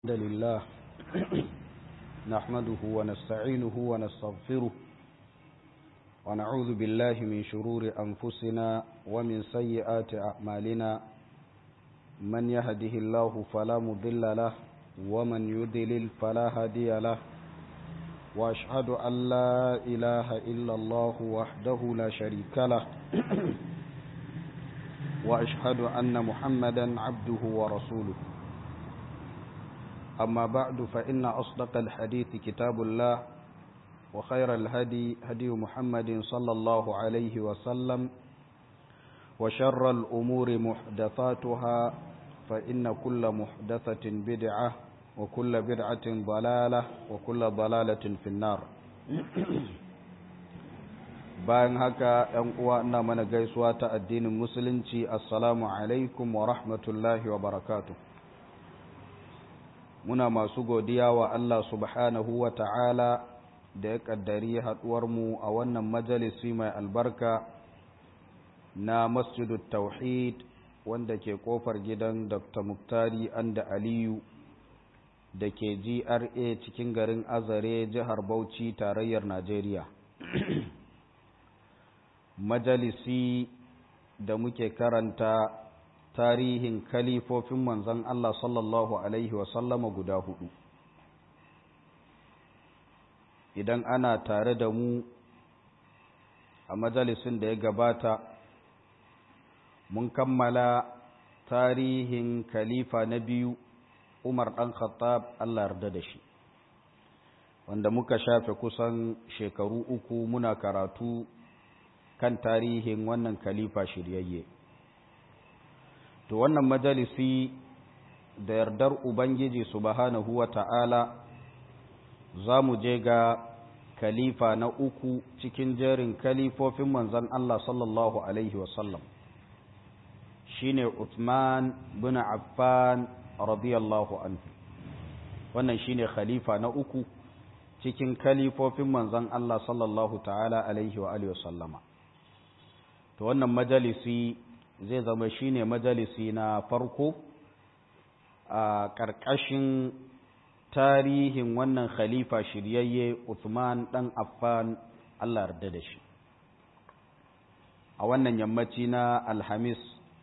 الحمد لله نحمده ونستعينه ونستغفره ونعوذ بالله من شرور أنفسنا ومن سيئات أعمالنا من يهده الله فلا مضل له ومن يضلل فلا هادي له وأشهد أن لا إله إلا الله وحده لا شريك له وأشهد أن محمدا عبده ورسوله أما بعد فإن أصدق الحديث كتاب الله وخير الهدي هدي محمد صلى الله عليه وسلم وشر الأمور محدثاتها فإن كل محدثة بدعة وكل بدعة ضلالة وكل ضلالة في النار bayan haka ‘yan uwa ina mana gaisuwa ta addinin musulunci assalamu alaikum wa rahmatullahi wa barakatuh. Muna masu godiya wa Allah subhanahu wa ta'ala da ya ƙaddari haɗuwarmu a wannan majalisi mai albarka na Masjidut Tauhid wanda ke ƙofar gidan Dr. Muktari Anda Aliyu da ke GRA cikin garin Azare jihar Bauchi tarayyar Najeriya. Majalisi da muke karanta tarihin kalifofin manzon Allah sallallahu Alaihi wasallama guda hudu. Idan ana tare da mu a majalisin da ya gabata, mun kammala tarihin khalifa na biyu Umar ɗan Khattab Allah yarda da shi, wanda muka shafe kusan shekaru uku muna karatu kan tarihin wannan khalifa shiryayye. To wannan majalisi da yardar Ubangiji subhanahu wa ta'ala za mu je ga khalifa na uku cikin jerin khalifofin manzan Allah sallallahu Alaihi wasallam shi ne Uthman bin Affan radiyallahu anhu. Wannan shi ne khalifa na uku cikin khalifofin manzan Allah sallallahu ta'ala Alaihi wasallama. To wannan majalisi zai zama shine majalisi na farko a ƙarƙashin tarihin wannan khalifa shiryayye Uthman ɗan Affan Allah yarda da shi. A wannan yammaci na Alhamis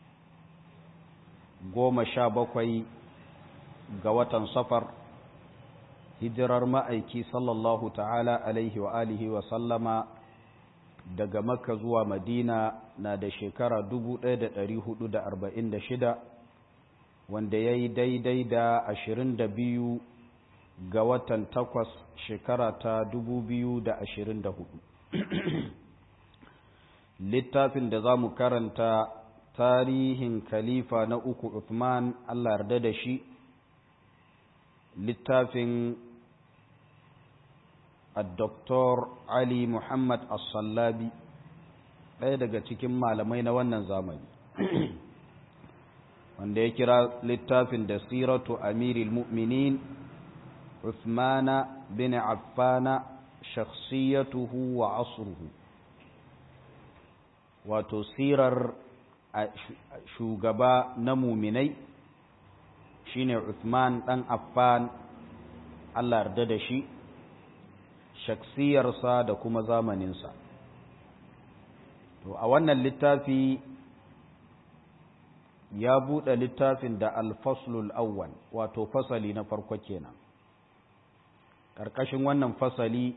17 ga watan Safar hijirar ma'aiki sallallahu ta'ala alaihi wa alihi wa sallama daga Makka zuwa Madina na da shekara 1446 wanda ya yi daidai da 22 ga watan 8 shekara ta 2024. Littafin da za mu karanta tarihin khalifa na uku Uthman Allah yarda da shi, littafin الدكتور علي محمد الصلابي ɗaya daga cikin malamai na wannan zamani wanda ya kira littafin da siratu amiril mu'minin Uthmana bin Affana shakhsiyatuhu wa asruhu, wato sirar shugaba na muminai shine Uthman dan Affan Allah yarda da shi, shaksiyarsa da kuma zamaninsa. To a wannan littafi ya buɗe littafin da alfaslul awwal, wato fasali na farko kenan. Ƙarƙashin wannan fasali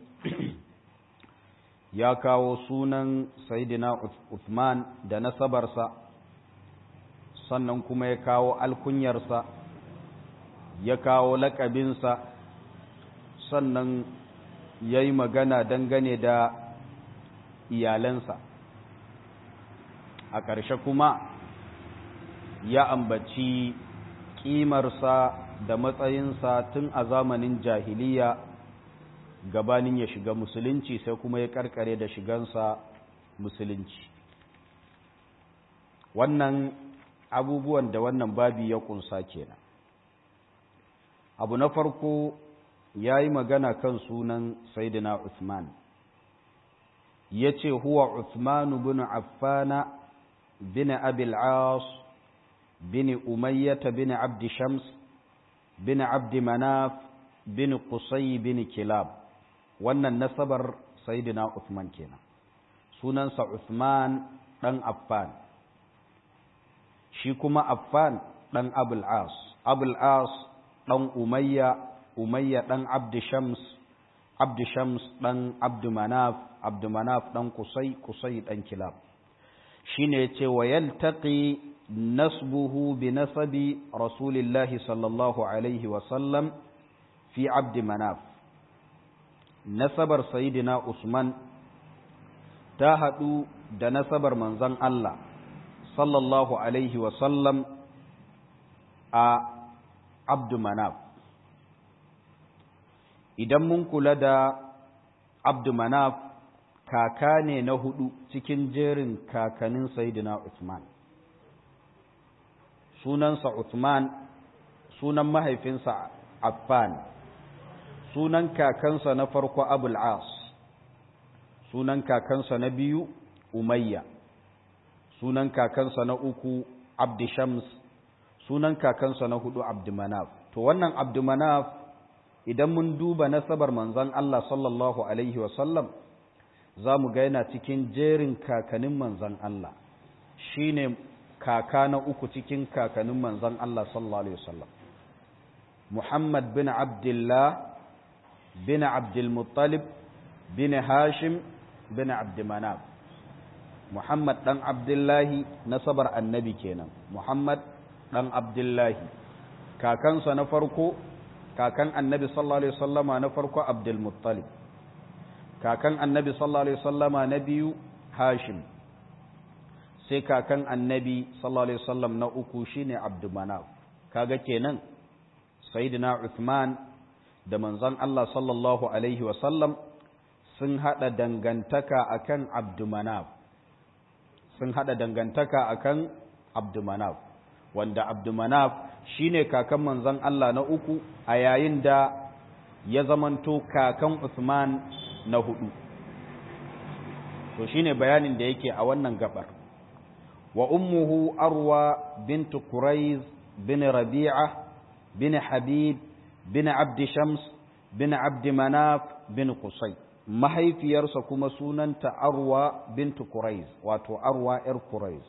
ya kawo sunan Sayyidina Uthman da nasabarsa, sannan kuma ya kawo alkunyarsa, ya kawo laƙabinsa, sannan ya yi magana dangane da iyalansa. A ƙarshe kuma ya ambaci ƙimarsa da matsayinsa tun a zamanin jahiliya gabanin ya shiga musulunci, sai kuma ya ƙarƙare da shigansa musulunci. Wannan abubuwan da wannan babi ya ƙunsa kenan. Abu na farko ya yi magana kan sunan Sayyidina Uthman, ya ce huwa Uthmanu bin Affana bin Abil As bin Umayyata bin Abdi Shams bin Abd Manaf bin Qusay bin Kilab. Wannan nasabar Sayyidina Uthman kenan. Sunansa Uthman ɗan Affan. Shi kuma Affan ɗan Abul As. Abul As ɗan Umayya, Umayya ɗan Abd Shams ɗan Abd Manaf ɗan Qusay, Qusay ɗan Kilab. Shine yace wa yaltaqi nasbuhu bi nasabi Rasulillahi sallallahu alaihi wa sallam fi Abd Manaf. Nasabar Sayyidina Usman ta haɗu da nasabar manzon Allah sallallahu alaihi wa sallam a Abd Manaf. Idan mun kula da Abd Manaf, kaka ne na hudu cikin jerin kakanin Sayyidina Uthman. Sunansa Uthman, sunan mahaifinsa Affan, sunan kakansa na farko Abul As, sunan kakansa na biyu Umayya, sunan kakansa na uku Abd Shams, sunan kakansa na hudu Abd Manaf. To wannan Abd Manaf, idan mun duba nasabar manzon Allah sallallahu alaihi wasallam, za mu ga yana cikin jerin kakanin manzon Allah, shi ne kaka na uku cikin kakanin manzon Allah sallallahu alaihi wasallam. Muhammad bin Abdullah bin Abdul Muttalib bin Hashim bin Abd Manaf. Muhammad dan Abdullahi nasabar annabi kenan. Muhammad dan Abdullahi, kakansa na farko, kakan annabi sallallahu alaihi wasallama na farko Abdul Muttalib, kakan annabi sallallahu alaihi wasallama na biyu Hashim, sai kakan annabi sallallahu alaihi wasallam na uku shine Abd Manaf. Kaga kenan Sayyidina Uthman da manzon Allah sallallahu alaihi wasallam sun hada dangantaka akan Abd Manaf, sun hada dangantaka akan Abd Manaf, wanda Abd Manaf shine kakan manzon Allah na uku a yayin da ya zamanto kakan Uthman na hudu. To shine bayanin da yake a wannan gabar. Wa ummuhu Arwa bint Quraiz bin Rabi'a bin Habib bin Abd Shams bin Abd Manaf bin Qusay. Mahaifiyarsa kuma sunanta Arwa bint Quraiz, wato Arwa ‘yar Quraiz.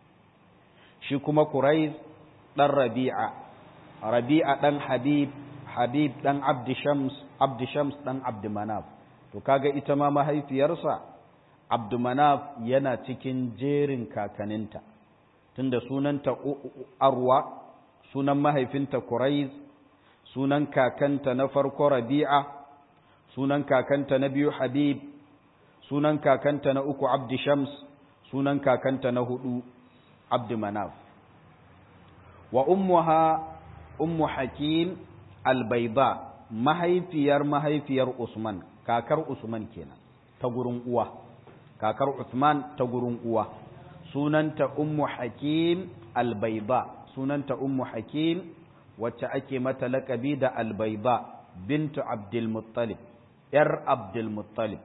Shi kuma Quraiz ɗan Rabi'a, Rabi'a ɗan Habib, Habib ɗan Abd Shams ɗan Abd Manaf. To kaga ita ma mahaifiyarsa Abd Manaf yana cikin jerin kakaninta, tunda sunanta Arwa, sunan mahaifinta Quraiz, sunan kakanta na farko Rabi'a, sunan kakanta na biyu Habib, sunan kakanta na uku Abd Shams, sunan kakanta na hudu Abd Manaf. Wa ummuha Ummu Hakim al-Bayda, mahaifiyar Usman, kakar Usman kenan, ta gurin uwa, kakar Uthman ta gurin uwa, sunanta Ummu Hakim al-Bayda, sunanta Ummu Hakim wacce ake mata laƙabi da al-Bayda bintu Abdul Muttalib, ‘yar Abdul Muttalib.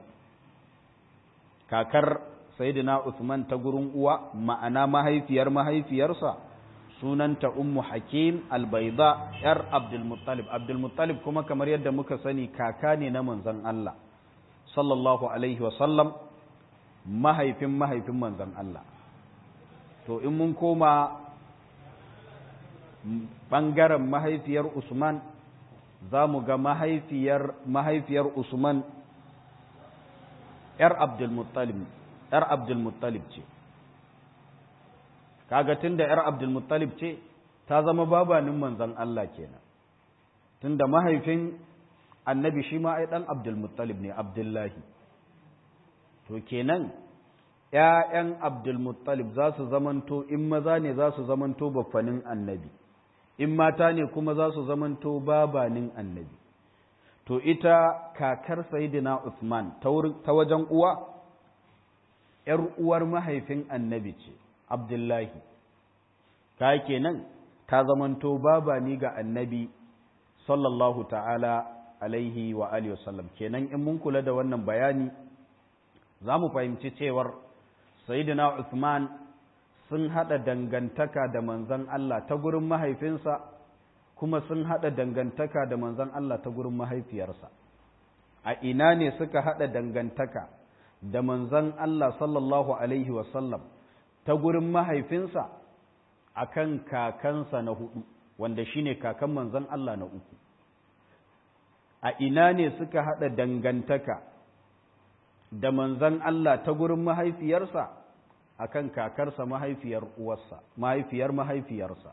Kakar Sayyidina Uthman ta gurin uwa, ma'ana mahaifiyarsa, sunanta Ummu Hakim al-Bayda, ‘yar Abdul Muttalib. Abdul Muttalib kuma kamar yadda muka sani kaka ne na manzon Allah sallallahu alaihi wasallam, mahaifin manzon Allah. To in mun koma ɓangaren mahaifiyar Usman, za mu ga mahaifiyar Usman ‘yar Abdul Muttalib ce. Kaga tunda ‘yar Abdul Muttalib ce, ta zama babanin manzon Allah kenan. Tunda mahaifin annabi shi ma ai ɗan Abdul Muttalib ne, Abdullahi. To kenan ‘ya'yan Abdul Muttalib za su zamanto, in maza ne za su zamanto baffanin annabi, in mata ne kuma za su zamanto babanin annabi. To ita kakar Sayyidina Uthman ta wajen uwa, ‘yar uwar mahaifin annabi ce, Abdullahi. Ta kenan ta zamanto babani ga annabi sallallahu ta'ala alaihi wa alihi wasallam. Kenan in mun kula da wannan bayani, za mu fahimci cewar Sayyidina Uthman sun haɗa dangantaka da manzon Allah ta gurin mahaifinsa kuma sun haɗa dangantaka da manzon Allah ta gurin mahaifiyarsa. A ina ne suka haɗa dangantaka da manzon Allah sallallahu alaihi wasallam ta gurin mahaifinsa? Akan kakansa na hudu, wanda shine kakan manzon Allah na uku. A ina ne suka haɗa dangantaka da manzon Allah ta gurin mahaifiyarsa? Akan kakarsa mahaifiyar uwarsa, mahaifiyar mahaifiyarsa.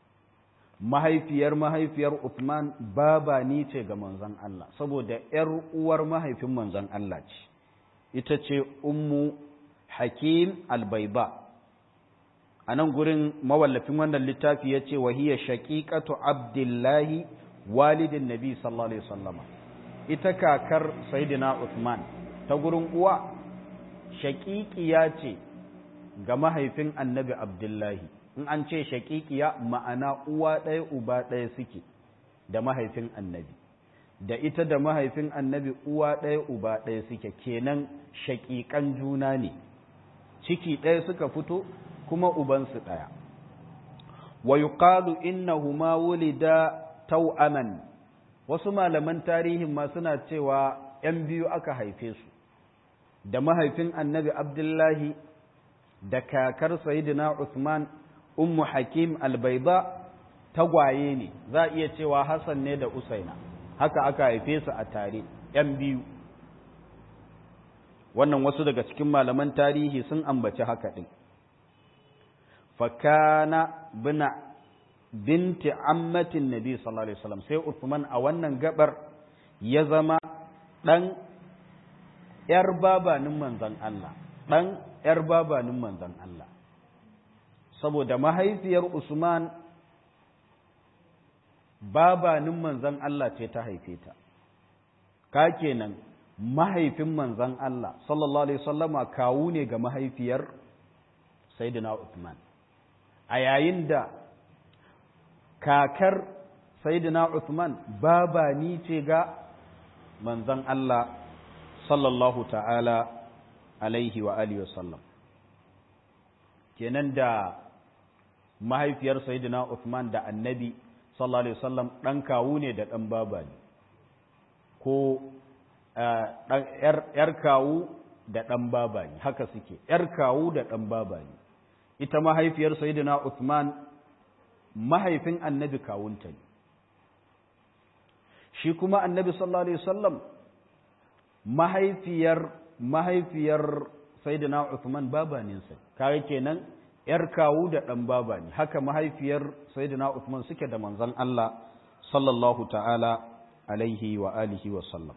Mahaifiyar Uthman babani ce ga manzon Allah, saboda ‘yar uwar mahaifin manzon Allah ce, ita ce Ummu Hakim al-Baiba. A nan gurin mawallafin wannan littafi ya ce, wahiyar shaƙiƙatu Abdullahi walidin Nabi sallallahu Alaihi wasallama. Ita kakar Sayyidina Uthman ta gurin uwa, shaƙiƙiya ce ga mahaifin annabi Abdullahi. In an ce shaƙiƙiya ma'ana uwa ɗaya uba ɗaya suke da mahaifin annabi, da ita da mahaifin annabi uwa ɗaya uba ɗaya suke, kenan shaƙiƙan juna ne, ciki ɗaya suka fito kuma ubansu ɗaya. Wa yuqalu innahuma wulida tau'aman, wasu malaman tarihin ma suna cewa ‘yan biyu aka haife su, da mahaifin annabi Abdullahi da kakar Sayyidina Uthman Ummu Hakim al-Baiba tagwaye ne, za a iya cewa Hassan ne da Usaina, haka aka haife su a tare, ‘yan biyu. Wannan wasu daga cikin malaman tarihi sun ambaci haka ɗin. Fakana binti ammatin Nabi sallallahu Alaihi wasallam, sai Uthman a wannan gabar ya zama ɗan ‘yar babanin manzan Allah, ɗan ‘yar babanin manzan Allah. Saboda mahaifiyar Usman babanin manzan Allah ce ta haife ta, ka kenan mahaifin manzan Allah sallallahu Alaihi wasallama kawu ne ga mahaifiyar Sayyidina Uthman, a yayin da kakar Sayyidina Uthman babani ce ga manzan Allah sallallahu ta'ala alaihi wa alihi wasallam. Kenan da mahaifiyar Sayyidina Uthman da annabi sallallahu alaihi wasallam ɗan kawu ne da ɗan baba ne, ko ‘yar kawu da ɗan baba ne, haka suke, ‘yar kawu da ɗan baba ne. Ita mahaifiyar Sayyidina Uthman mahaifin annabi kawunta ne, shi kuma annabi sallallahu alaihi wasallam mahaifiyar Sayyidina Uthman babaninsa, kare kenan ‘yar kawu da ɗan baba ne, haka mahaifiyar Sayyidina Uthman suke da manzon Allah sallallahu ta'ala alaihi wa alihi wa sallam.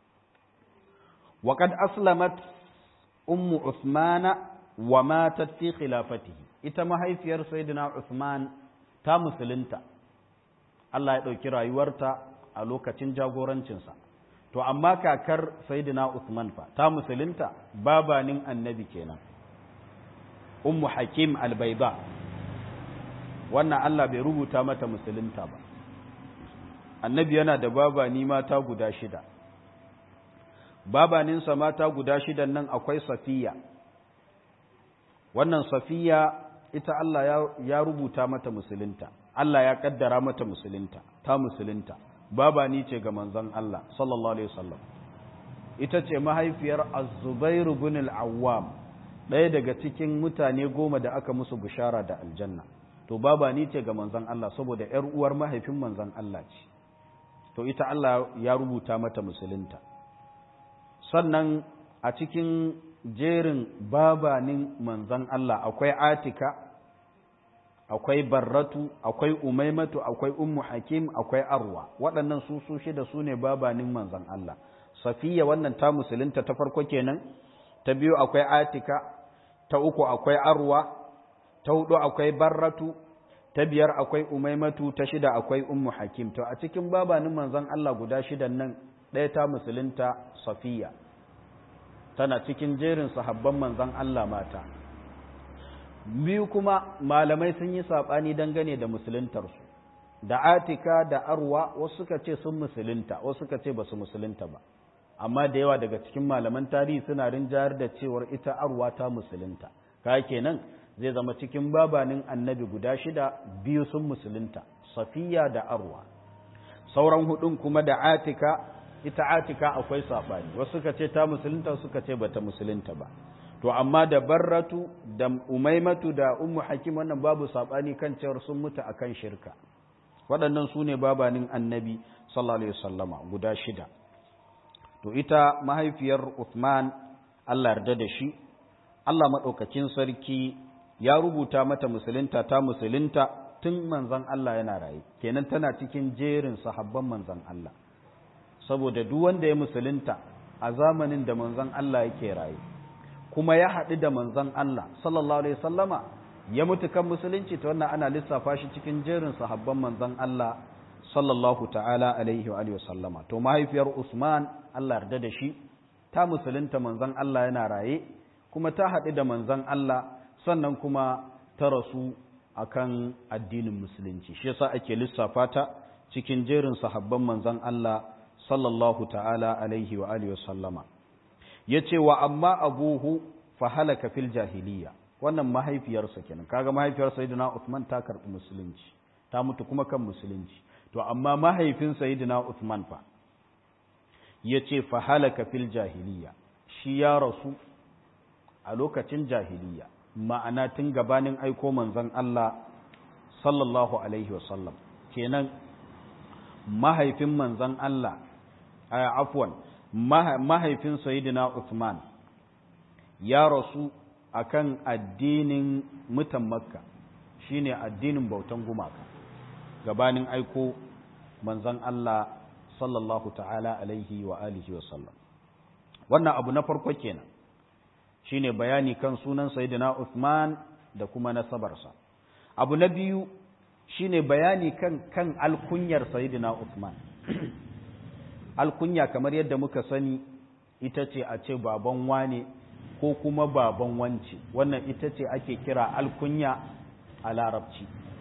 Wa qad aslamat ummu Uthmana wa matat fi khilafatihi, ita mahaifiyar Sayyidina Uthman ta musulunta, Allah ya ɗauki rayuwarta a lokacin jagorancinsa. To amma kakar Sayyidina Uthman fa ta musulunta, babanin annabi kenan, Ummu Hakim al-Baiba. Wannan Allah bai rubuta mata musulunta ba. Annabi yana da babani mata guda 6. Babaninsa mata guda 6 nan akwai Safiya. Wannan Safiya ita Allah ya rubuta mata musulunta, Allah ya kaddara mata musulunta, ta musulunta. Babani ce ga manzon Allah sallallahu alaihi wasallam. Ita ce mahaifiyar Az-Zubair ibn al-Awwam, ɗaya daga cikin mutane 10 da aka musu bishara da aljanna. To babani ce ga manzon Allah saboda ‘yar uwar mahaifin manzon Allah ce. To ita Allah ya rubuta mata musulunta. Sannan a cikin jerin babanin manzon Allah akwai Atika, akwai Barratu, akwai Umaimatu, akwai Ummu Hakim, akwai Arwa. Waɗannan su 6 su ne babanin manzon Allah. Safiya wannan ta musulunta ta farko kenan, ta biyu akwai Atika, ta uku akwai Arwa, ta 4 akwai Barratu, ta 5 akwai Umaimatu, ta 6 akwai Ummu Hakim. To a cikin babanin manzon Allah guda 6 nan, ɗaya ta musulunta, Safiya, tana cikin jerin sahabban manzon Allah mata. Biyu kuma malamai sun yi saɓani dangane da musuluntarsu, da Atika da Arwa, wasu suka ce sun musulunta, wasu suka ce ba su musulunta ba, amma da yawa daga cikin malaman tarihi suna rinjayar da cewar ita Arwa ta musulunta. Ka kenan zai zama cikin babanin annabi guda 6 biyu sun musulunta, Safiya da Arwa. Sauran hudun kuma da Atika, ita Atika akwai saɓani, wasu suka ce ta musulunta, suka ce bata musulunta ba. To amma da Barratu da Umaimatu da Ummu Hakim wannan babu saɓani kan cewar sun mutu akan shirka. Waɗannan su ne babanin annabi sallallahu alaihi wasallama guda 6. To ita mahaifiyar Uthman, Allah yarda da shi, Allah maɗaukakin sarki ya rubuta mata musulunta, ta musulunta tun manzon Allah yana raye, kenan tana cikin jerin sahabban manzon Allah, saboda duk wanda ya musulunta a zamanin da manzon Allah yake raye kuma ya haɗu da manzon Allah sallallahu alaihi wasallama ya mutu kan musulunci, ta wannan ana lissafa shi cikin jerin sahabban manzon Allah sallallahu ta'ala alaihi wa sallama. To mahaifiyar Usman, Allah yarda da shi, ta musulunta manzon Allah yana raye kuma ta haɗu da manzon Allah, sannan kuma ta rasu akan addinin musulunci, shi yasa ake lissafa ta cikin jerin sahabban manzon Allah sallallahu ta'ala alaihi wa sallama. Yace wa amma abuhu fa halaka fil jahiliya, wannan mahaifiyarsa kenan, kaga mahaifiyar sayyidina Uthman ta karɓi musulunci, ta mutu kuma kan musulunci. To amma mahaifin sayyidina Uthman fa yace fa halaka fil jahiliya, shi ya rasu a lokacin jahiliya, ma'ana tun gabanin aiko manzon Allah sallallahu alaihi wasallam. Kenan mahaifin manzon Allah, mahaifin sayyidina Uthman ya rasu akan addinin mutan Makka, shine addinin bautan gumaka, gabanin aiko manzon Allah sallallahu ta'ala alaihi wa alihi wa sallam. Wannan abu na farko kenan, shine bayani kan sunan sayyidina Uthman da kuma nasabarsa. Abu na biyu shine bayani kan alkunyar sayyidina Uthman. Alkunya kamar yadda muka sani ita ce a ce baban wane ko kuma baban wance, wannan ita ce ake kira alkunya a larabci.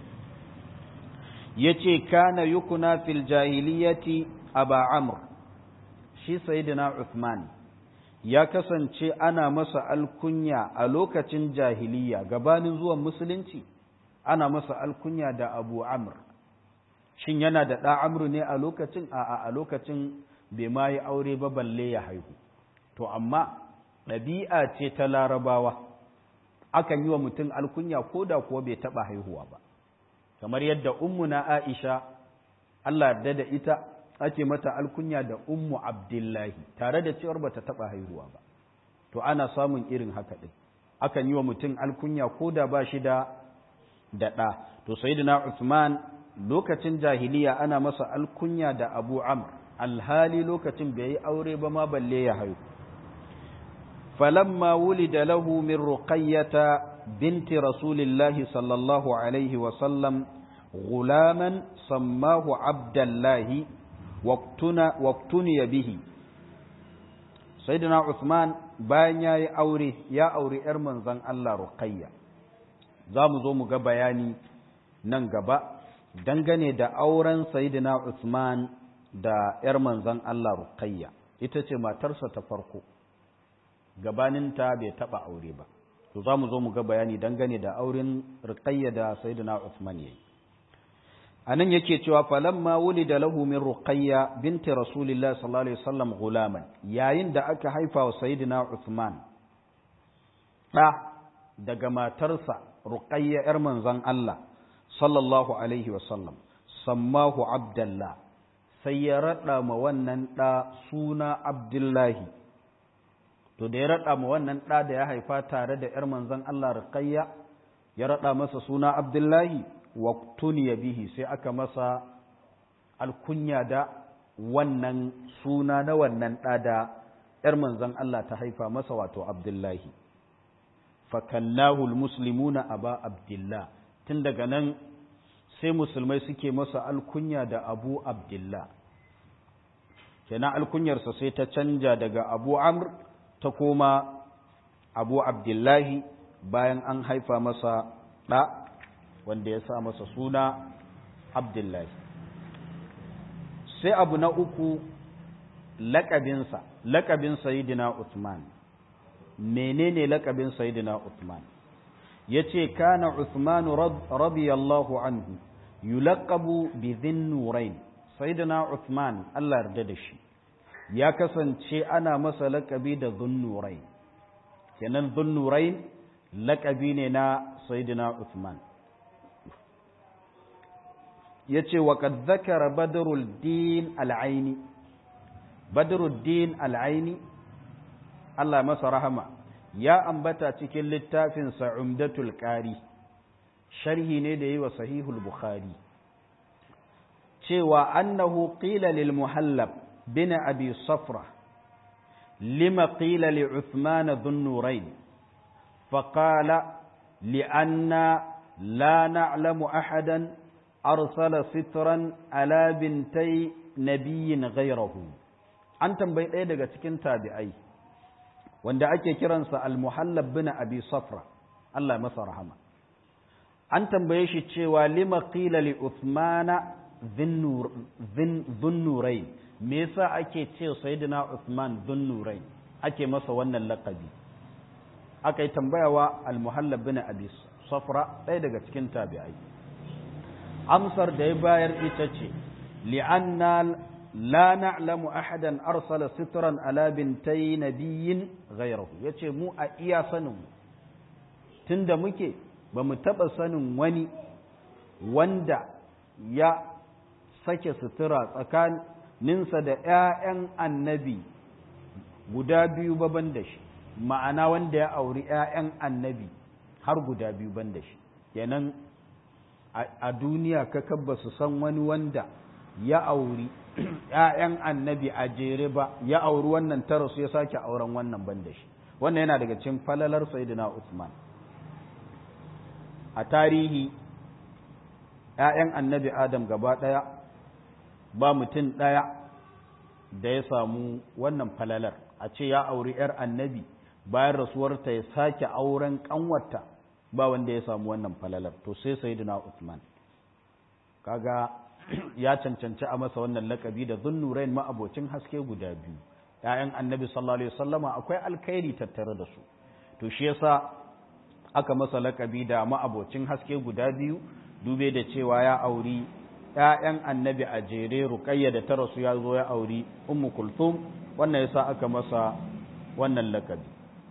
Yace kana yukuna fil jahiliyati aba amr, shi sayyidina Uthman ya kasance ana masa alkunya a lokacin jahiliya gabanin zuwan musulunci, ana masa alkunya da Abu Amr. Shin yana da ɗa Amru ne a lokacin? A lokacin bai ma yi aure ba balle ya haihu. To amma ɗabi'a ce ta Larabawa, akan yi wa mutum alkunya ko da kuwa bai taɓa haihuwa ba, kamar yadda ummuna Aisha, Allah yarda da ita, ake mata alkunya da Ummu Abdullahi, tare da cewar bata taɓa haihuwa ba. To ana samun irin haka ɗin, akan yi wa mutum alkunya ko da ba shi da ɗa. To sayyidina Uthman lokacin jahiliya ana masa alkunya da Abu Amr, alhali lokacin bai yi aure ba ma balle ya haihu. فلما ولد له من رقية بنت رسول الله صلى الله عليه وسلم غلاما سماه عبد الله واقتني به. سيدنا عثمان bayan yayi aure, ya aure ‘yar manzon Allah Ruqayya. Za mu zo mu ga bayani nan gaba dangane da auren Sayyidina Uthman da ‘yar manzon Allah Ruqayya, ita ce matarsa ta farko. Gabaninta bai taɓa aure ba. To za mu zo mu ga bayani dangane da auren Ruqayya da Sayyidina Uthman yayi. Anan yake cewa falamma wulida lahu min Ruqayya binti Rasulillah sallallahu alaihi wasallam gulaman, yayin da aka haifa wa Sayyidina Uthman daga matarsa Ruqayya yar manzon Allah sallallahu alaihi wasallam, sammahu Abdullah, sai ya rada ma wannan suna Abdullahi. To da ya raɗa ma wannan ɗa da ya haifa tare da ‘yar manzon Allah Ruqayya, ya raɗa masa suna Abdullahi, waqtuniya bihi, sai aka masa alkunya da wannan suna na wannan ɗa da ‘yar manzon Allah ta haifa masa, wato Abdullahi. Fakallahu almuslimuna aba Abdullah, tun daga nan sai musulmai suke masa alkunya da Abu Abdullah. Kenan alkunyarsa sai ta canja daga Abu Amr ta koma Abu Abdullahi, bayan an haifa masa ɗa wanda ya sa masa suna Abdullahi. Sai abu na uku, laƙabin Sayyidina Uthman. Menene laƙabin Sayyidina Uthman? yace kana Uthman radiyallahu anhu yulaqabu bi dhin nurain sayyidina Uthman Allah yarda da shi ya kasance ana masa laƙabi da dhun nurain kenan dhun nurain laƙabi ne na sayyidina Uthman yace wa qad dhakara badruddin al-aini badruddin al-aini Allah masa rahama ya ambata cikin littafin sa umdatul qari sharhi ne da yi wa sahihul bukhari cewa annahu qila lil muhallab bin abi safra lima qila li uthman dhun nurayn faqala li'anna la na'lamu ahadan arsala sitran ala bintay nabiyyin ghayrahu an tambayi ɗaya daga cikin tabi'ai wanda ake kiransa al-muhallab bin abi safra Allah masa rahama an tambaye shi cewa lima qila li uthmana dhunnurayn me yasa ake ce sayyidina uthman dhunnurayn ake masa wannan laqabi aka yi tambayawa al-muhallab bin abi safra ɗaya daga cikin tabi'ai amsar da ya bayar ita ce li'anna la na'lamu ahadan arsala sitran ala bintay nabiyyin ghayrahu yace mu a iya sanin tunda muke ba mu taba sanin wani wanda ya sake sutura tsakaninsa da ƴaƴan annabi guda biyu ba ban da shi ma'ana wanda ya auri ƴaƴan annabi har guda biyu ban da shi kenan a duniya kakab ba su san wani wanda ya auri ‘ya'yan annabi a jere ba ya auri wannan tarasu ya sake auren wannan ban da shi wannan yana daga cikin falalar Sayyidina Usman a tarihi ‘ya'yan annabi Adam gaba ɗaya ba mutum ɗaya da ya samu wannan falalar a ce ya auri ‘yar annabi bayan rasuwarta ya sake auren ƙanwarta ba wanda ya samu wannan falalar to sai Sayyidina Usman kaga ya cancanci a masa wannan lakabi da zunnurain ma'abocin haske guda biyu ‘ya'yan annabi sallallahu alaihi wasallama akwai alkhairi tattare da su to shi yasa aka masa lakabi da ma'abocin haske guda biyu dube da cewa ya auri ‘ya'yan annabi a jere ruqayya da ta rasu ya zo ya auri ummu kulthum wannan yasa aka masa wannan lakabi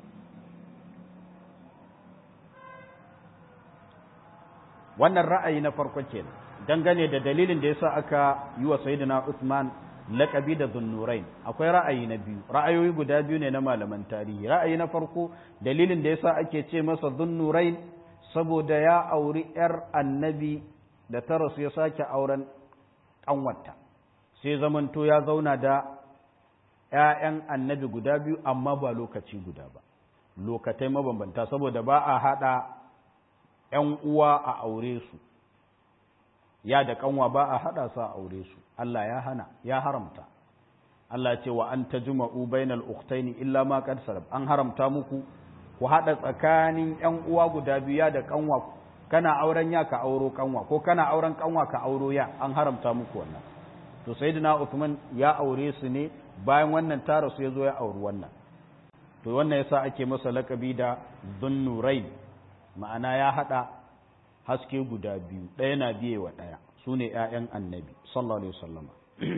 wannan ra'ayi na farko kenan dangane da dalilin da yasa aka yi wa sayyidina Uthman laqabi da dhunnurain akwai ra'ayi na biyu ra'ayoyi guda biyu ne na malaman tarihi ra'ayi na farko dalilin da yasa ake ce masa dhunnurain saboda ya auri yar annabi da ta rasu ya sake auren kanwarta sai zamanto ya zauna da ƴaƴan annabi guda biyu amma ba lokaci guda ba lokatai mabambanta saboda ba a hada ƴan uwa a aure su ya da kanwa ba a hada su a aure su Allah ya hana ya haramta Allah ce wa an tajma'u bainal ukhtaini illa ma qad salaf an haramta muku ku hada tsakanin ƴan uwa guda biyu ya da kanwa kana auren ya ka auro kanwa ko kana auren kanwa ka auro ya an haramta muku wannan to sayyidina Uthman ya aure su ne bayan wannan tara su yazo ya auri wannan to wannan yasa ake masa lakabi da dhunnurain ma'ana ya hada haske guda biyu ɗaya na biye wa ɗaya su ne ‘ya'yan annabi sallallahu alaihi wasallama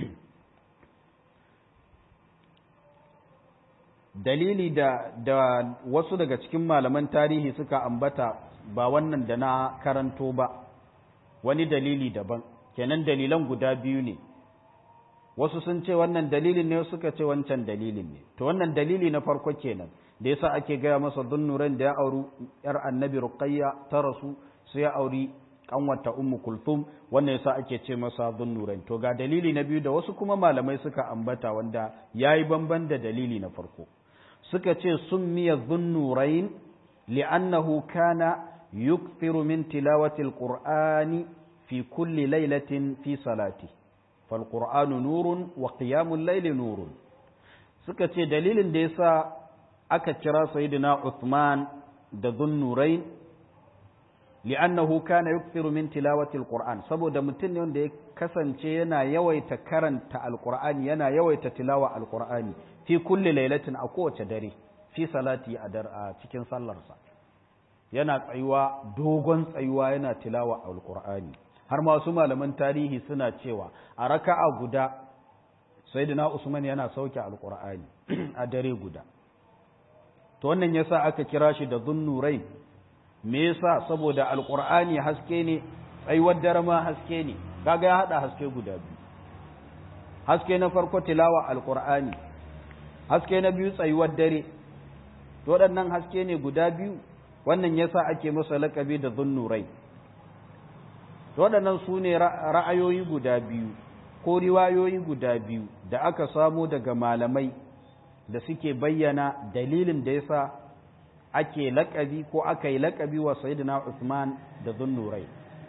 dalili da wasu daga cikin malaman tarihi suka ambata ba wannan da na karanto ba wani dalili daban kenan dalilan guda biyu ne wasu sun ce wannan dalilin ne suka ce wancan dalilin ne to wannan dalili na farko kenan da yasa ake gaya masa dhunnuran da ya auri yar annabi ruqayya ta rasu sai ya auri kanwata ummu kulthum wannan yasa ake ce masa dhunnurain to ga dalili na biyu da wasu kuma malamai suka ambata wanda yayi bamban da dalili na farko suka ce summiya dhunnurain li'annahu kana yukthiru min tilawati alqur'ani fi kulli laylatin fi salati falqur'anu nurun wa qiyamul layli nurun suka ce dalilin da yasa aka kira sayyidina Uthman da dhunnurain li'annahu kana yukthiru min tilawati alquran saboda mutum ne wanda ya kasance yana yawaita karanta alqur'ani yana yawaita tilawa alqur'ani fi kulli lailatin a kowace dare fi salati a cikin sallarsa yana tsayuwa dogon tsayuwa yana tilawa alqur'ani har ma wasu malaman tarihi suna cewa a raka'a guda sayyidina Usman yana sauke alqur'ani a dare guda to wannan yasa aka kira shi da dhunnurain me yasa saboda alqur'ani haske ne tsayuwar dare ma haske ne kaga ya hada haske guda biyu haske na farko tilawa alqur'ani haske na biyu tsayuwar dare to waɗannan haske ne guda biyu wannan yasa ake masa laƙabi da dhunnurai to waɗannan su ne ra'ayoyi guda biyu ko riwayoyi guda biyu da aka samu daga malamai da suke bayyana dalilin da yasa ake laƙabi ko aka yi laƙabi wa sayyidina Uthman da dhunnurai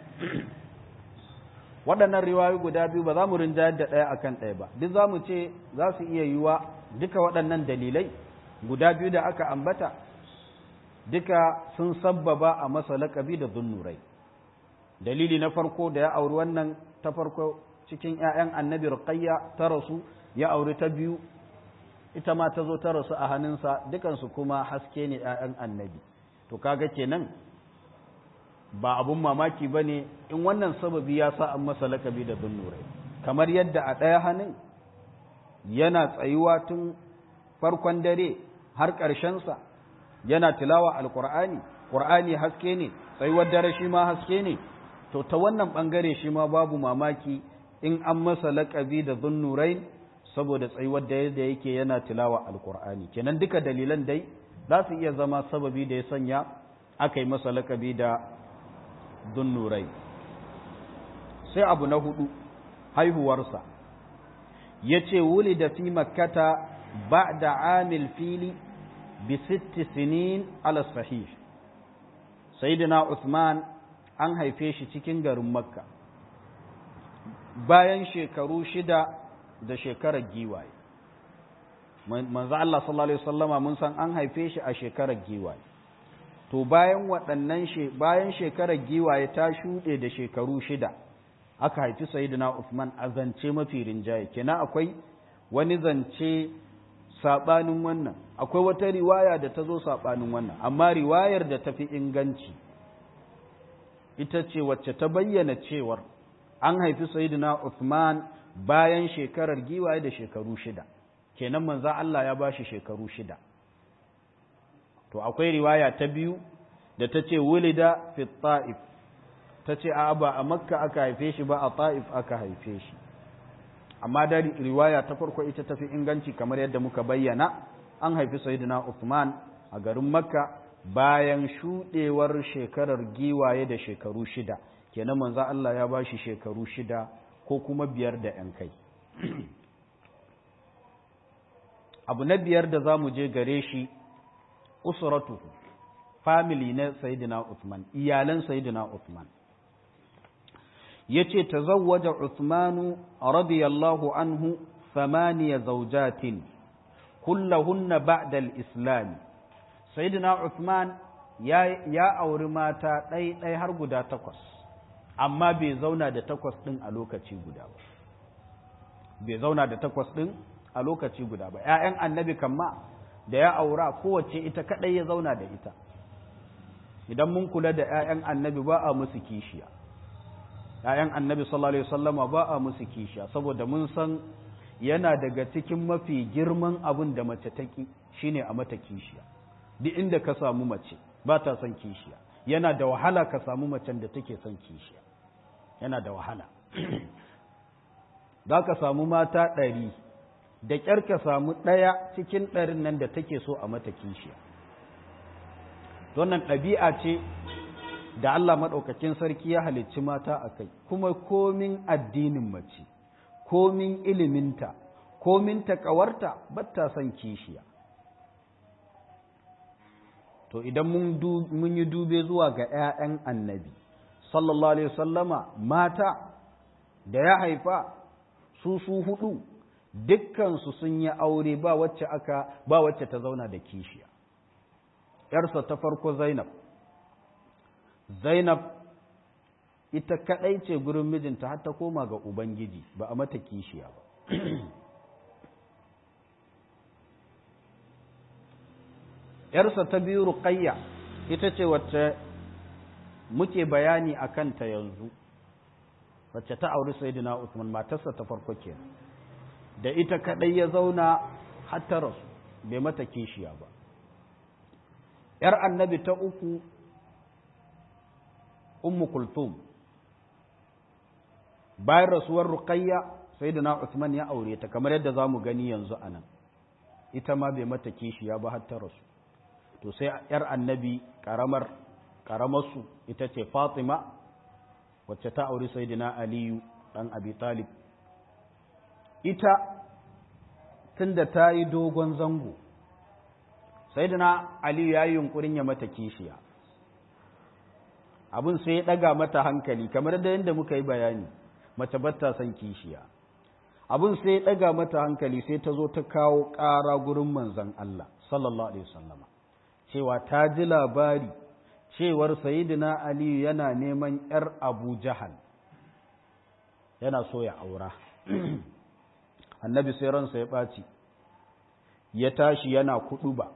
waɗannan riwayoyi guda biyu ba za mu rinjayar da ɗaya akan ɗaya ba duk za mu ce za su iya yiwa duka waɗannan dalilai guda biyu da aka ambata duka sun sabbaba a masa laƙabi da dhunnurai dalili na farko da ya auri wannan ta farko cikin ‘ya'yan annabi Ruqayya ta rasu ya auri ta biyu ita ma ta zo ta rasu a hannunsa dukansu kuma haske ne ‘ya'yan annabi to kaga kenan ba abun mamaki ba ne in wannan sababi ya sa an masa lakabi da dhunnurai kamar yadda a ɗaya hannun yana tsayuwa tun farkon dare har ƙarshensa yana tilawa alƙur'ani ƙur'ani haske ne tsayuwar dare shi ma haske ne to ta wannan ɓangare shi ma babu mamaki in an masa lakabi da dhunnurai saboda tsayuwar da yake yana tilawa alƙur'ani kenan duka dalilan dai za su iya zama sababi da ya sanya aka yi masa lakabi da dhunnurai sai abu na hudu haihuwarsa ya ce wuli da fi makkata ba da amil fili bi 6 sinin ala sahih sayyidina Uthman an haife shi cikin garin makka bayan shekaru 6 da shekarar giwaye manzo Allah sallallahu alaihi wasallama mun san an haife shi a shekarar giwaye to bayan bayan shekarar giwaye ta shuɗe da shekaru 6 aka haifi sayyidina Uthman a zance mafi rinjaye kenan akwai wani zance sabanin wannan akwai wata riwaya da ta zo sabanin wannan amma riwayar da ta fi inganci ita ce wacce ta bayyana cewar an haifi sayyidina Uthman bayan shekarar giwaye da shekaru 6 kenan manzo Allah ya bashi shekaru 6 to akwai riwaya ta biyu da ta ce wulida fi ta'if ta ce a ba a makka aka haife shi ba a ta'if aka haife shi amma da riwaya ta farko ita tafi inganci kamar yadda muka bayyana an haifi sayyidina Uthman a garin makka bayan shudewar shekarar giwaye da shekaru 6 kenan manzo Allah ya bashi shekaru 6 ko kuma 5 da yan kai abu na 5 da zamu je gare shi usratuhu family na sayyidina Uthman iyalan sayyidina Uthman yace tazawwaja Uthman radiyallahu anhu 8 zawjatin kulluhunna ba'da al-islam sayyidina Uthman ya auri mata ɗai har guda 8 amma bai zauna da 8 din a lokaci guda ba bai zauna da 8 din a lokaci guda ba ƴaƴan annabi kamma da ya aura kowace ita kadai ya zauna da ita idan mun kula da ƴaƴan annabi ba a musu kishiya ƴaƴan annabi sallallahu alaihi wasallama ba a musu kishiya saboda mun san yana daga cikin mafi girman abin da mace take shine a mata kishiya duk inda ka samu mace ba ta son kishiya yana da wahala ka samu macen da take son kishiya yana da wahala za ka samu mata 100 da ƙyar ka samu 1 cikin 100 nan da take so a mata kishiya wannan ɗabi'a ce da Allah maɗaukakin sarki ya halicci mata a kai kuma komin addinin mace komin iliminta komin taƙawarta ba ta son kishiya to idan mun yi dube zuwa ga 'ya'yan annabi sallallahu alaihi wasallama mata da ya haifa su 4 dukkansu sun yi aure ba wacce ta zauna da kishiya ‘yarsa ta farko Zainab ita kaɗai ce gurin mijinta har ta koma ga Ubangiji ba a mata kishiya ba. ‘Yarsa ta biyu Ruqayya ita ce wacce muke bayani a kanta yanzu, wacce ta auri Sayyidina Uthman, matarsa ta farko ke, da ita kaɗai ya zauna har ta rasu, bai mata kishiya ba. ‘Yar annabi ta uku, Ummu Kulthum, bayan rasuwar Ruqayya, Sayyidina Uthman ya aure ta, kamar yadda za mu gani yanzu a nan, ita ma bai mata kishiya ba har ta rasu. To sai ‘yar annabi ƙaramarsu ita ce Fatima, wacce ta auri Sayyidina Aliyu ɗan Abi Talib. Ita, tun da ta yi dogon zango, Sayyidina Aliyu ya yi yunƙurin ya mata kishiya. Abin sai ya ɗaga mata hankali, kamar da yadda muka yi bayani, mace batta son kishiya. Abin sai ya ɗaga mata hankali sai ta zo ta kawo ƙara gurin manzon Allah, sallallahu Alaihi wasallama, cewa ta ji labari cewar Sayyidina Aliyu yana neman ‘yar Abu Jahal, yana so ya aura. Annabi sai ransa ya ɓaci, ya tashi yana kuɗuba,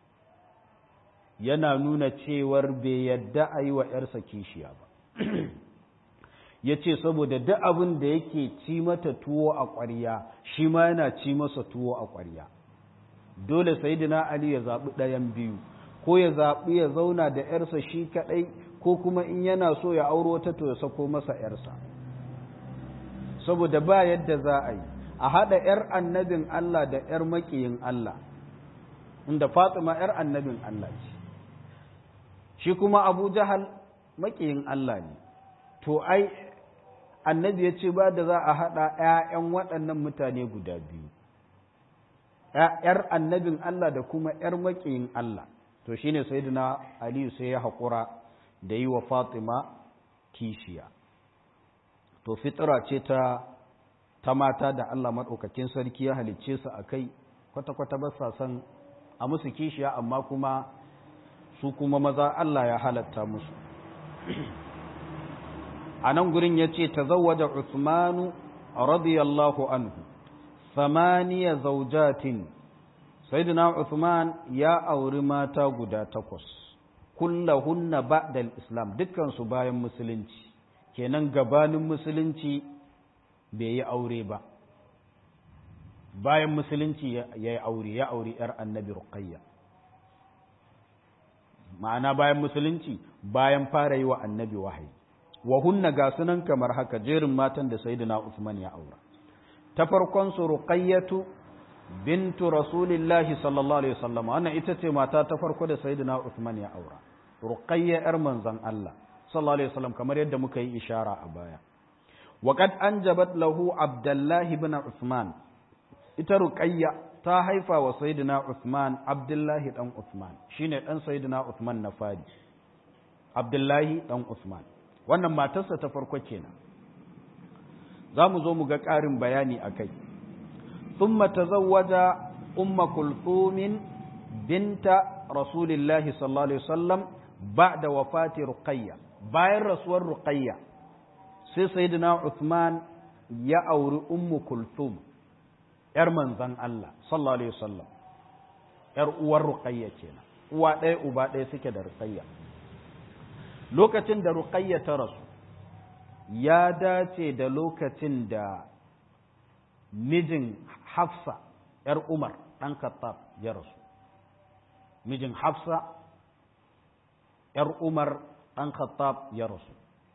yana nuna cewar bai yadda a yi wa ‘yarsa kishiya ba. Ya ce saboda duk abin da yake ci mata tuwo a ƙwarya, shi ma yana ci masa tuwo a ƙwarya. Dole Sayyidina Ali ya zaɓi ɗayan biyu, ko ya zaɓi ya zauna da ‘yarsa shi kaɗai, ko kuma in yana so ya auro ta to ya sako masa ‘yarsa. Saboda ba yadda za a yi, a haɗa ‘yar annabin Allah da ‘yar maƙiyin Allah, inda Fatima ‘yar annabin Allah ce, shi kuma Abu Jahal maƙiyin Allah ne. To, ai, annabi ya ce ba da za a haɗa ‘ya'yan waɗannan mutane guda biyu, ‘yar annabin Allah da kuma ‘yar maƙiyin Allah. To shi ne Sayyidina Aliyu sai ya haƙura da yi wa Fatima kishiya. To fitira ce ta mata da Allah maɗaukakin sarki ya halicce su a kai, kwata-kwata ba sa son a musu kishiya, amma kuma su kuma maza Allah ya halatta musu. A nan gurin ya ce, ta zawaja Uthmanu radiyallahu anhu, samaniya zaujatin. Sayyidina Uthman ya auri mata guda 8, kullahunna ba'dal Islam, dukkansu bayan musulunci, kenan gabanin musulunci bai yi aure ba. Bayan musulunci ya auri ‘yar annabi Ruqayya. Ma'ana bayan musulunci, bayan fara yi wa annabi wahayi. Wa hunna ga sunan kamar haka jerin matan da Sayyidina Uthman ya aura. Ta farkon su Ruqayyatu bintu Rasulillahi sallallahu alaihi wasallam, wannan ita ce mata ta farko da Sayyidina Uthman ya aura. Ruqayya ‘yar manzon Allah sallallahu alaihi wasallam, kamar yadda muka yi ishara a baya. Wa qad anjabat lahu Abdullahi ibn Uthman, ita Ruqayya ta haifa wa Sayyidina Uthman Abdullahi dan Uthman, shine dan Sayyidina Uthman na fari. Abdullahi dan Uthman, wannan matarsa ta farko kenan. Za mu zo mu ga ƙarin bayani a kai. ثم تزوج أم كلثوم بنت رسول الله صلى الله عليه وسلم بعد وفاة رقية. bayan rasuwar Ruqayya sai Sayyidina Uthman ya auri Ummu Kulthum, ‘yar manzan Allah sallallahu alaihi wasallam, ‘yar uwar Ruqayya kenan, uwa ɗaya uba ɗaya suke da Ruqayya. Lokacin da Ruqayya ta rasu ya dace da lokacin da mijin Hafsa ‘yar Umar ɗan Khattab ya rasu. Mijin Hafsa ‘yar Umar ɗan Khattab ya rasu.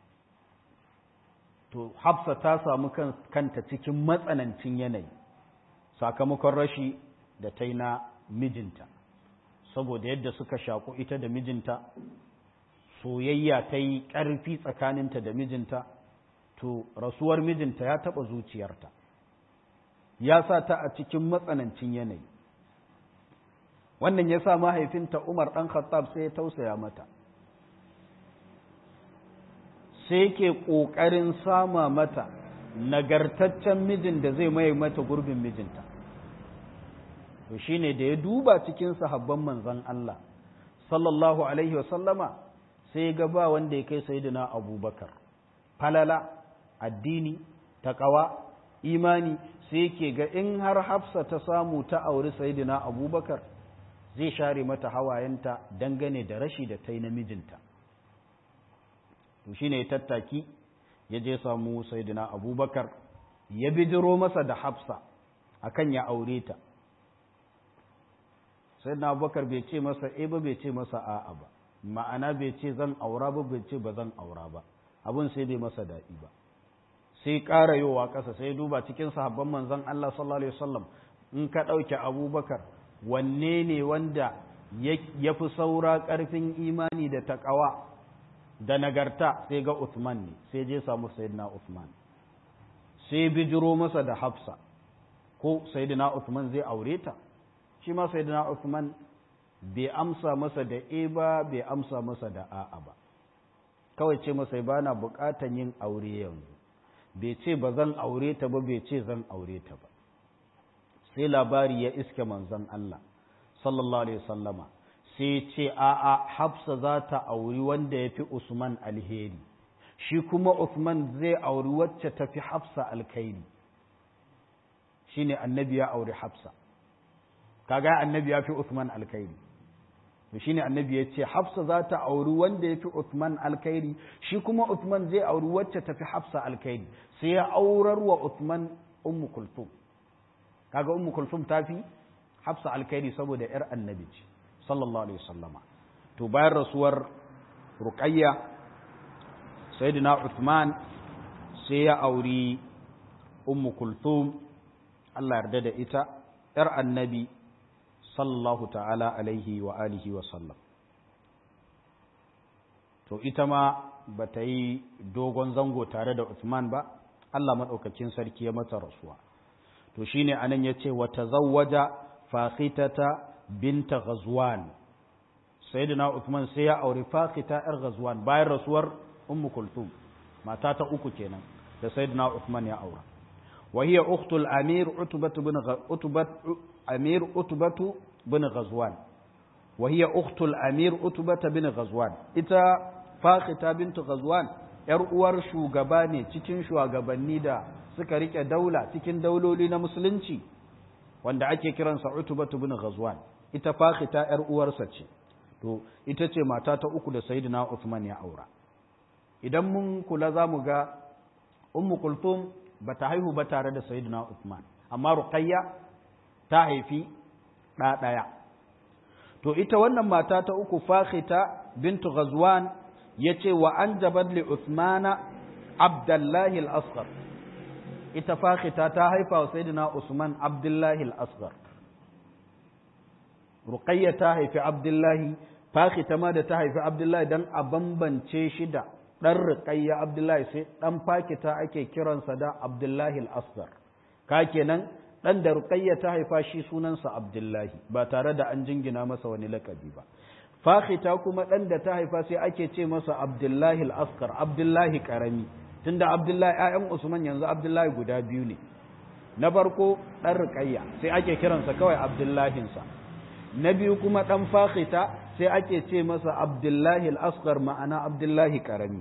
To, Hafsa ta samu kanta cikin matsanancin yanayi sakamakon rashi da ta yi na mijinta, saboda yadda suka shaku ita da mijinta, soyayya ta yi ƙarfi tsakaninta da mijinta, to, rasuwar mijinta ya taɓa zuciyarta. Ya sa ta a cikin matsanancin yanayi. Wannan ya sa mahaifinta Umar ɗan Khattab sai ya tausaya mata, sai ke ƙoƙarin sama mata nagartaccen mijin da zai maye mata gurbin mijinta. To shi ne da ya duba cikin sahabban manzon Allah, sallallahu Alaihi wasallama, sai ga ba wanda ya kai Sayyidina Abubakar. Falala, addini, taƙawa, imani, sai ke ga in har Hafsa ta samu ta auri Sayyidina Abubakar, zai share mata hawayenta dangane da rashi da ta yi namijinta. To shi ne ya tattaki ya je samu Sayyidina Abubakar ya bijiro masa da Hafsa akan ya aure ta. Sayyidina Abubakar bai ce masa ba bai ce masa a'a ba, ma'ana bai ce zan aura ba bai ce ba zan aura ba, abun sai bai masa daɗi ba. Sai ƙara yowa ƙasa, sai duba cikin sahabban manzon Allah sallallahu alaihi wasallam, in ka ɗauke Abubakar wanne ne wanda ya fi saura ƙarfin imani da taƙawa da nagarta, sai ga Uthman ne, sai je samu Sayyidina Uthman, sai bijiro masa da Hafsa, ko Sayyidina Uthman zai aure ta. Shi ma Sayyidina Uthman bai amsa masa da ba bai amsa masa da a'a ba, kawai ce masa ba na buƙatan yin aure yanzu, bai ce ba zan aure ta ba bai ce zan aure ta ba. Sai labari ya iske manzon Allah sallallahu alaihi wasallama, sai ce a'a Hafsa za ta auri wanda ya fi Usman alheri, shi kuma Usman zai auri wacce ta fi Hafsa alkhairi. Shine annabi ya auri Hafsa, kaga annabi ya fi Usman alkhairi. To shine annabi ya ce Hafsa za ta auri wanda ya fi Usman alkhairi, shi kuma Usman zai auri wacce ta fi Hafsa alkhairi. Sai ya aurar wa Usman Ummu Kulthum. Kaga Ummu Kulthum ta fi Hafsa alkhairi saboda ‘yar annabi ce, sallallahu Alaihi wasallama. To bayan rasuwar Ruqayya, Sayyidina Uthman sai ya auri Ummu Kulthum, Allah yarda da ita, ‘yar annabi, sallallahu ta'ala alaihi wa alihi wa sallam. To ita ma ba ta yi dogon zango tare da Uthman ba, Allah maɗaukacin sarki ya mata rasuwa. To shi ne anan ya ce, wata zawwaja Fakhitata binta Ghazwan. Sayyidina Uthman sai ya auri Fakhita ‘yar Ghazwan bayan rasuwar Ummu Kulthum, mata ta uku kenan da Sayyidina Uthman ya aura. Wa hiya ukhtul Amir Utbatu bin Ghazwan. Wa hiya ukhtul Amir Utbata bin Ghazwan. Ita Fakhita bintu Ghazwan ‘yar uwar shugaba ne cikin shugabanni da suka rike daula cikin dauloli na musulunci, wanda ake kiransa Utbatu bin Ghazwan. Ita Fakhita ‘yar uwarsa ce. To ita ce mata ta uku da Sayyidina Uthman ya aura. Idan mun kula za mu ga Ummu Kulthum ba ta haihu ba tare da Sayyidina Uthman, amma Ruqayya ta haifi ɗa ɗaya. To ita wannan mata ta uku Fakhita bintu Ghazwan yace wa anjabat li Uthmana Abdullahi al-Asghar. Ita Fakhita ta haifa wa Sayyidina Usman Abdullahi al-Asghar. Ruqayya ta haifi Abdullahi, Fakhita ma da ta haifi Abdullahi dan a bambance shi da ɗan Ruqayya Abdullahi, sai ɗan Fakhita ake kiransa da Abdullahi al-Asghar. Ka kenan ɗan da Ruqayya ta haifa shi sunansa Abdullahi, ba tare da an jingina masa wani lakabi ba. Fakhita kuma ɗan da ta haifa sai ake ce masa Abdullahi al-Asghar, Abdullahi karami. Tunda Abdullahi ƴaƴan Usman yanzu Abdullahi guda biyu ne. Na farko ɗan Ruqayya sai ake kiransa kawai Abdullahinsa. Na biyu kuma ɗan Fakhita sai ake ce masa Abdullahi al-Asghar, ma'ana Abdullahi karami.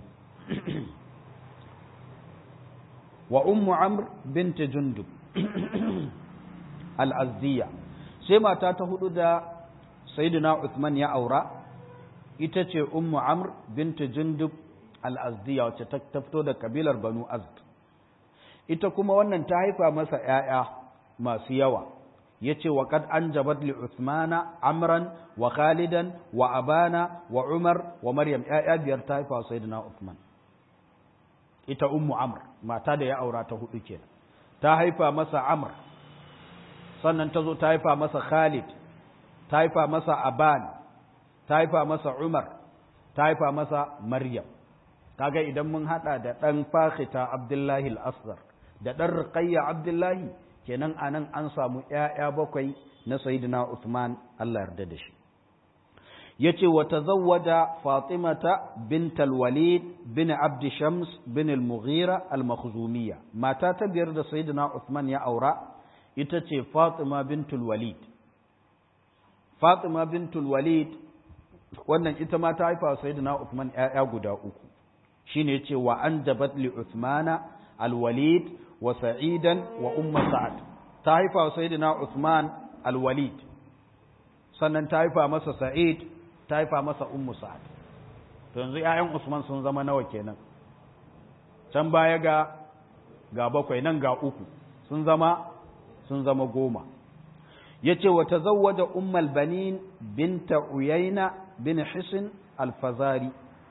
Wa Ummu Amr bint Jundub al-Azdiya, sai mata ta hudu da Sayyidina Uthman ya aura, ita ce Ummu Amr bint Jundub al-Azdiya, wacce ta fito da kabilar Banu Azd. Ita kuma wannan ta haifa masa ‘ya'ya masu yawa, ya ce wa kad an jabat li Uthmana Amran wa Khalidan wa Abana wa Umar wa Maryam, ‘ya'ya biyar ta haifa wa Sayyidina Uthman. Ita Ummu Amr, mata da ya aura ta hudu kenan, ta haifa masa Amr, sannan ta zo ta haifa masa Khalid, ta haifa masa Aban, ta haifa masa Umar, ta haifa masa Maryam. Kaga idan mun hada da ɗan Fakhita Abdullahi al-Asghar da ɗan Ruqayya Abdullahi, kenan anan an samu ‘ya'ya bakwai na Sayyidina Uthman, Allah yarda da shi. Yace wa tazawwaja Fatimata bint al-Walid bin Abd Shams bin al-Mughira al-Makhzumiyya. Mata ta biyar da Sayyidina Uthman ya aura ita ce Fatima bintul Walid. Fatima bintul Walid wannan ita ma ta haifa Sayyidina Uthman ‘ya'ya guda uku. Shine yace wa anjabat li Uthmana al-Walid wa Sa'idan wa Umma Sa'ad. Ta haifa Sayyidina Uthman al-Walid. sannan ta haifa masa Sa'id, ta haifa masa Ummu Sa'ad. To yanzu ‘ya'yan Usman sun zama nawa kenan, can baya ga bakwai, nan ga uku, sun zama 10. Ya ce wa ta zawwaja Ummal Banin binta Uyayna bin Hisin Alfazari.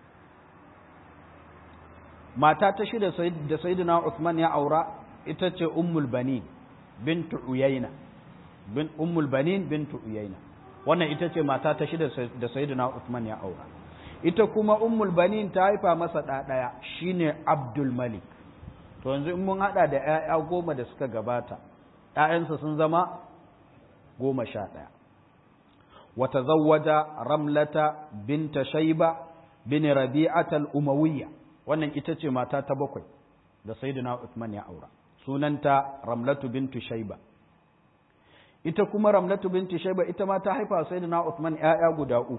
Mata ta shida da Sayyidina Usman ya aura ita ce Ummul Banin bintu Uyayna. Ummul Banin bintu Uyayna. Wannan ita ce mata ta shida da Sayyidina Usman ya aura. Ita kuma Ummul Banin ta haifa masa ɗaya shine Abdul Malik. To yanzu in mun hada da ‘ya'ya 10 da suka gabata, ‘ya'yansa sun zama 11. Wata zawwaja Ramlata binta Shaiba bin Rabi'at al-Umawiyya. Wannan ita ce mata ta 7 da Sayyidina Uthman ya aura. Sunanta Ramlatu bintu Shaiba. Ita kuma Ramlatu bintu Shaiba ita ma ta haifa Sayyidina Uthman ‘ya'ya guda 3.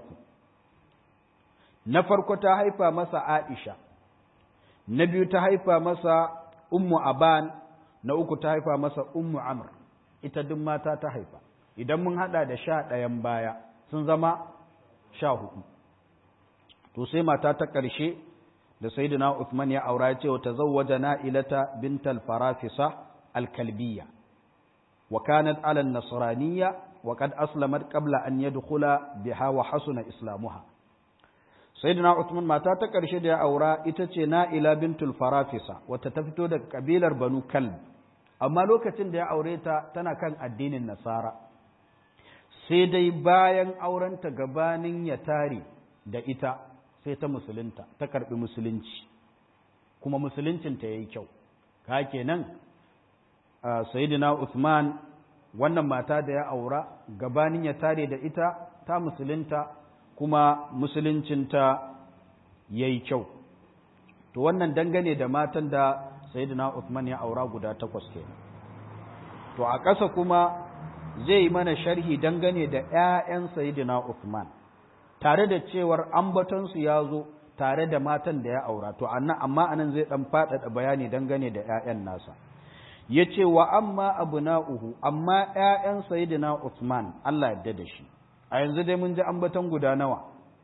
Na farko ta haifa masa Aisha, na biyu ta haifa masa Ummu Aban, na uku ta haifa masa Ummu Amr. Ita duk mata ta haifa. Idan mun hada da 11 baya sun zama 14. To sai mata ta ƙarshe da Sayyidina Uthman ya aura ya ce wa tazawwaja Na'ilata bint al-Farafisa al-Kalbiyya wa kanat ala an-nasraniyya wa qad aslamat qabla an yadkhula biha wa hasuna islamuha. Sayyidina Uthman mata ta ƙarshe da ya aura ita ce Na'ila bintul Farafisa wata ta fito daga kabilar Banu Kalb, amma lokacin da ya aure ta tana kan addinin Nasara. Sai dai bayan aurenta gabanin ya tare da ita sai ta musulunta, ta karbi musulunci, kuma musuluncinta yayi kyau. Ka kenan Sayyidina Uthman wannan mata da ya aura gabanin ya tare da ita ta musulunta, kuma musuluncinta ya yi kyau. To wannan dangane da matan da Sayyidina Uthman ya aura guda 8 kenan. To a ƙasa kuma zai yi mana sharhi dangane da ‘ya'yan Sayyidina Uthman, tare da cewar ambatonsu ya zo tare da matan da ya aura. To amma anan zai ɗan faɗaɗa bayani dangane da ‘ya'yan nasa. Ya ce wa amma abna'uhu, amma ‘ya'yan Sayyidina Uthman Allah yadda da shi. A yanzu dai mun ji ambaton guda nawa?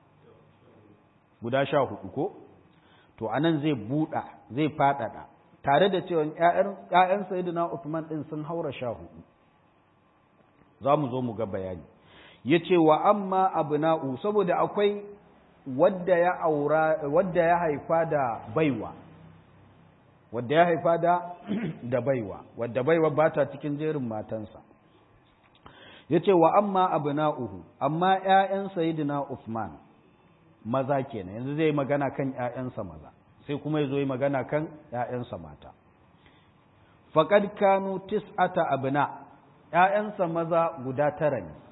Guda 14 ko? To anan zai buɗa, zai faɗaɗa, tare da cewa ‘ya'yan Sayyidina Uthman ɗin sun haura 14. Za mu zo mu ga bayani. Ya ce wa amma abna'u, saboda akwai wadda ya haifa da baiwa. Wadda ya haifa da baiwa, wadda baiwa ba ta cikin jerin matansa. Ya ce wa amma abna'uhu, amma ‘ya'yan Sayyidina Uthman maza kenan, yanzu zai magana kan ‘ya'yansa maza, sai kuma ya zo yi magana kan ‘ya'yansa mata. Faƙad kanu tis'ata abna, ‘ya'yansa maza guda 9 ne.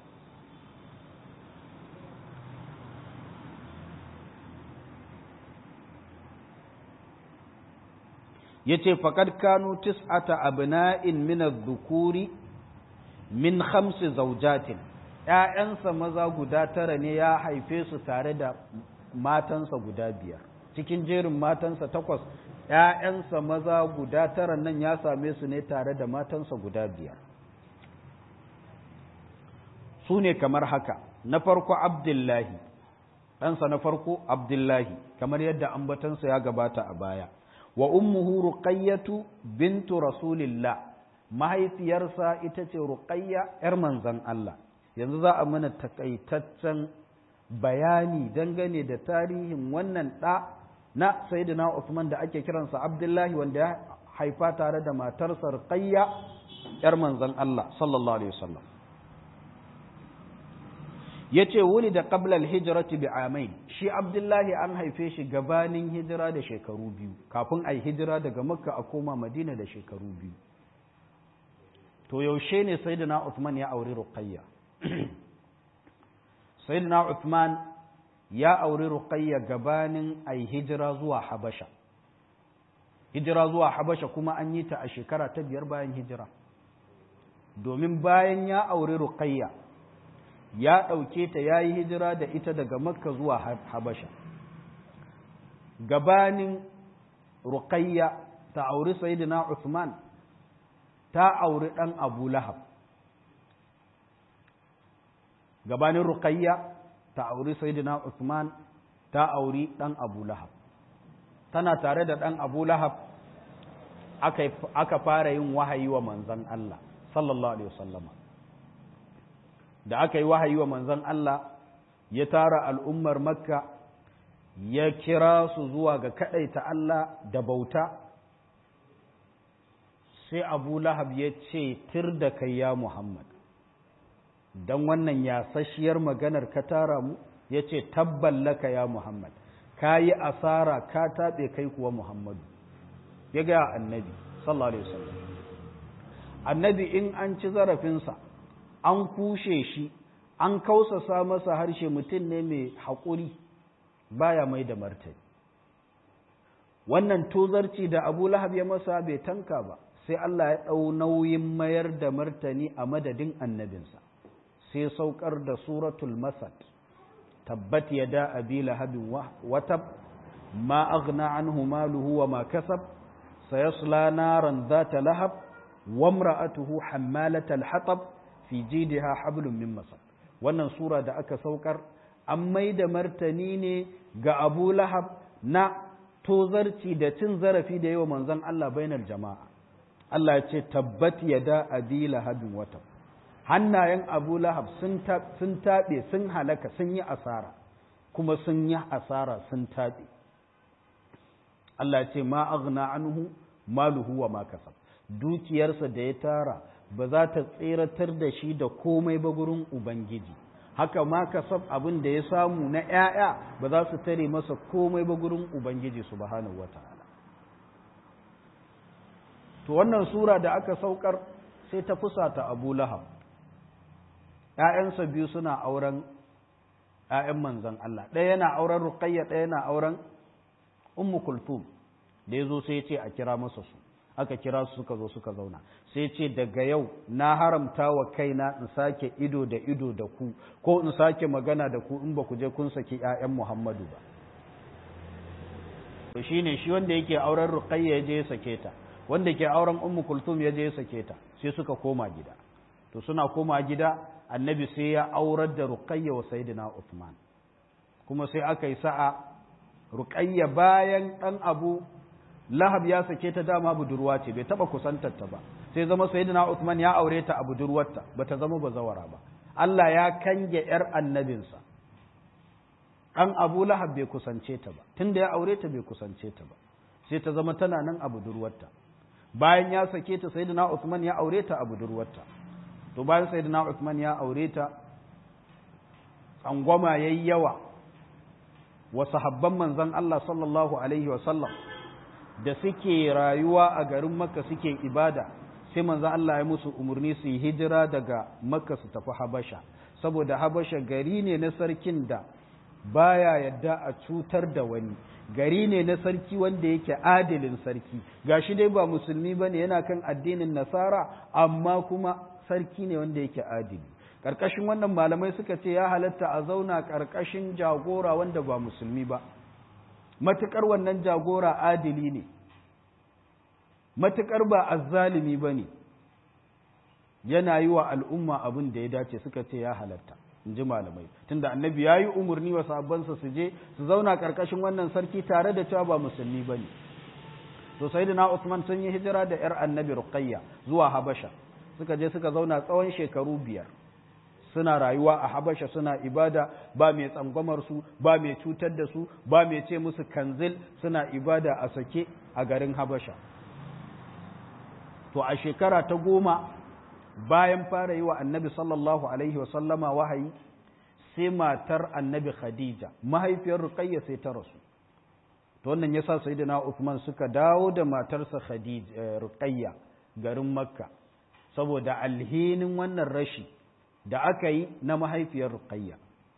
Ya ce faƙad kanu tis'ata abna'in min adh-dhukuri min 5 zawjatin, ‘ya'yansa maza guda 9 ne ya haife su tare da matansa guda 5. Cikin jerin matansa 8, ‘ya'yansa maza guda 9 nan ya same su ne tare da matansa guda 5. Su ne kamar haka, na farko Abdullahi, ɗansa na farko Abdullahi, kamar yadda ambatansa ya gabata a baya, wa ummuhu Ruqayyatu bintu Rasulillah, mahaifiyarsa ita ce Ruqayya ‘yar manzan Allah. Yanzu za a mana takaitaccen bayani dangane da tarihin wannan ɗa na Sayyidina Uthman da ake kiransa Abdullahi, wanda ya haifa tare da matarsa Ruqayya ‘yar manzan Allah sallallahu alaihi wasallam. Ya ce wuli da ƙablal hijirati bi amain, shi Abdullahi an haife shi gabanin hijira da shekaru 2, kafin a yi hijira daga Makka a koma Madina da shekaru 2. To yaushe ne Sayyidina Uthman ya auri Ruqayya? Sayyidina Uthman ya auri Ruqayya gabanin a yi hijira zuwa Habasha. Hijira zuwa Habasha kuma an yi ta a shekara ta 5 bayan hijira. Domin bayan ya auri Ruqayya, ya ɗauke ta ya yi hijira da ita daga Makka zuwa Habasha. Gabanin Ruqayya ta auri Sayyidina Uthman, ta auri ɗan Abu Lahab. gabanin Ruqayya ta auri Sayyidina Uthman ta auri ɗan Abu Lahab. Tana tare da ɗan Abu Lahab aka fara yin wahayi wa manzon Allah sallallahu alaihi wasallama. Da aka yi wahayi wa manzon Allah ya tara al'ummar Makka ya kira su zuwa ga kaɗaita Allah da bauta, sai Abu Lahab ya ce tir da kai ya Muhammad, don wannan yasasshiyar maganar ka tara mu, ya ce tabballaka ya Muhammad, ka yi asara ka taɓe kai kuwa Muhammadu, ya gaya annabi sallallahu alaihi wasallam. Annabi in an ci zarafinsa an kushe shi an kausasa masa harshe, mutum ne mai haƙuri baya mai da martani. Wannan tozarci da Abu Lahab ya masa bai tanka ba, sai Allah ya ɗau nauyin mayar da martani a madadin annabinsa, sai saukar da suratul Masad, tabbat yada abi lahabin watab ma aghna anhu maluhu wa ma kasab sayasla naran dhata lahab wa imra'atuhu hammalatal hatab fi jidha hablum min masad. Wannan sura da aka saukar an mai da martani ne ga Abu Lahab na tozarci da cin zarafi da yawa manzon Allah bainar jama'a. Allah ya ce tabbat yada abi lahabin watab, hannayen Abu Lahab sun taɓe, sun halaka, sun yi asara, kuma sun yi asara sun taɓe. Allah ce ma aghna anhu maluhu wa ma kasab, dukiyarsa da ya tara ba za ta tseratar da shi da komai ba gurin Ubangiji, haka ma kasab abin da ya samu na ‘ya'ya ba za su tare masa komai ba gurin Ubangiji subhanahu wa ta'ala. To wannan sura da aka saukar sai ta fusata Abu Lahab. ‘Ya'yansa biyu suna auren ‘ya'yan manzan Allah, ɗaya yana auren Ruqayya, ɗaya yana auren Ummu Kulthum. Da ya zo sai ya ce a kira masa su, aka kira su suka zo suka zauna, sai ce daga yau na haramta wa kaina in sake ido da ku, ko in sake magana da ku in ba ku je kun saki ‘ya'yan Muhammadu ba. To shi ne shi wanda yake auren Ruqayya ya je ya sake ta, wanda ke auren Ummu Kulthum ya je ya sake ta, sai suka koma gida. To suna koma gida, annabi sai ya aurar da Ruqayya wa Sayyidina Uthman, kuma sai aka yi sa'a Ruqayya bayan ɗan Abu Lahab ya sake ta, dama budurwa ce, bai taɓa kusantar ta ba, sai zama Sayyidina Uthman ya aure ta a budurwarta, ba ta zama bazawara ba. Allah ya kange ‘yar annabinsa, ɗan Abu Lahab bai kusance ta ba, tun da ya aure ta bai kusance ta ba, sai ta zama tana nan a budurwarta. Bayan ya sake ta, Sayyidina Uthman ya aure ta a budurwarta. To bayan Sayyidina Uthman ya aure ta, tsangwama yayi yawa wa sahabban manzon Allah sallallahu alaihi wa sallam da suke rayuwa a garin Makka suke ibada, sai manzon Allah ya musu umarni su yi hijira daga Makka su tafi Habasha, saboda Habasha gari ne na sarkin da baya yadda a cutar da wani, gari ne na sarki wanda yake adilin sarki, gashi dai ba musulmi bane, yana kan addinin Nasara, amma kuma sarki ne wanda yake adili. Karkashin wannan malamai suka ce ya halatta a zauna karkashin jagora wanda ba musulmi ba, matukar wannan jagora adili ne, matukar ba azzalimi ba ne, yana yi wa al'umma abin da ya dace, suka ce ya halatta, in ji malamai, tunda annabi ya yi umarni wa sahabbansa su je su zauna karkashin wannan sarki tare da cewa ba musulmi ba ne. To Sayyidina Uthman sun yi hijira da ‘yar annabi Ruqayya zuwa Habasha, suka je suka zauna tsawon shekaru 5 suna rayuwa a Habasha, suna ibada, ba mai tsangwamar su, ba mai cutar da su, ba mai ce musu kanzil, suna ibada a sake a garin Habasha. To a shekara ta 10 bayan fara yi wa annabi sallallahu alaihi wasallama wahayi, sai matar annabi Khadija mahaifiyar Ruqayya sai ta rasu. To wannan yasa Sayyidina Uthman suka dawo da matarsa Khadija Ruqayya garin Makka, saboda alhinin wannan rashi da aka yi na mahaifiyar Ruqayya.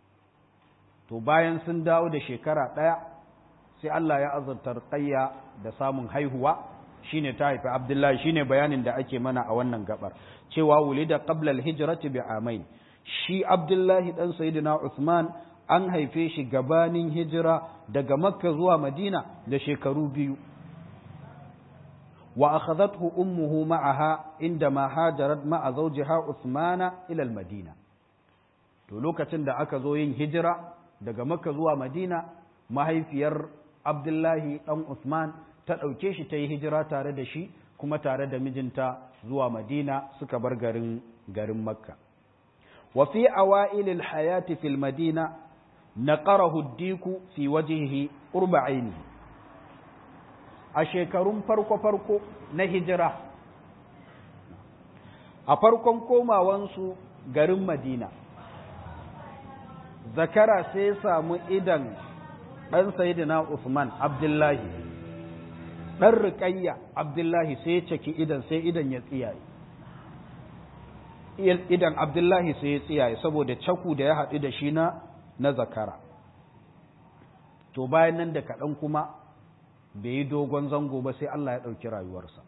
To bayan sun dawo da shekara 1, sai Allah ya azurta Ruqayya da samun haihuwa, shine ta haifi Abdullahi, shine bayanin da ake mana a wannan gabar, cewa wulida qabla al-hijrati bi amain. Shi Abdullahi dan Sayyidina Uthman an haife shi gabanin hijira daga Makka zuwa Madina da shekaru 2. وأخذته أمه معها عندما هاجرت مع زوجها عثمان إلى المدينة. to lokacin da aka zo yin hijira daga Makka zuwa Madina, mahaifiyar Abdullahi ɗan Usman ta ɗauke shi ta yi hijira tare da shi kuma tare da mijinta zuwa Madina suka bar garin Makka. Wa fi awailil hayati fil Madina naqarahu ad-diku fi wajhihi qurba aini. A shekarun farko na hijira, a farkon komawansu garin Madina, zakara sai ya samu idan ɗan Sayyidina Usman Abdullahi, ɗan Ruqayya Abdullahi sai ya caki idan, sai idan ya tsiyaye. Idan Abdullahi sai ya tsiyaye saboda caku da ya haɗu da shi na zakara. To bayan nan da kaɗan kuma bai yi dogon zango ba sai Allah ya ɗauki rayuwarsa.